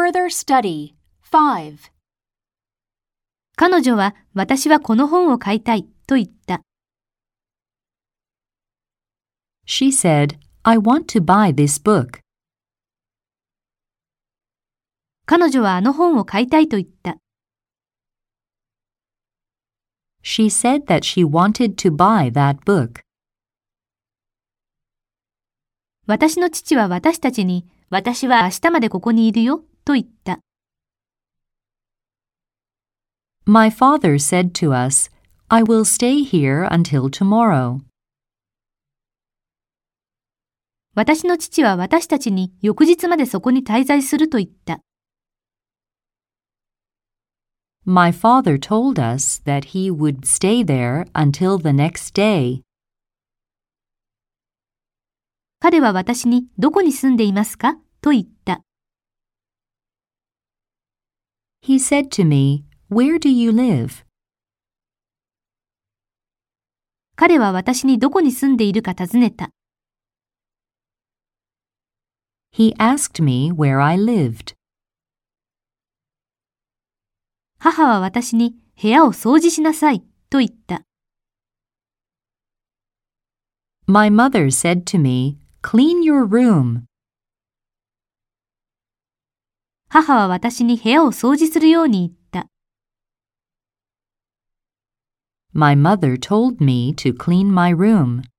further study. 5. 彼女は私はこの本を買いたいと言った。 She said, I want to buy this book. 彼女はあの本を買いたいと言った。 She said that she wanted to buy that book. 私の父は私たちに、私は明日までここにいるよと言った。 My father said to us, I will stay here until tomorrow. 私の父は私たちに翌日までそこに滞在すると言った。 My father told us that he would stay there until the next day. 彼は私にどこに住んでいますかと言った。 He said to me, Where do you live? 彼は私にどこに住んでいるか尋ねた。 He asked me where I lived. 母は私に部屋を掃除しなさいと言った。 My mother said to me, Clean your room. 母は私に部屋を掃除するように言った。 My mother told me to clean my room.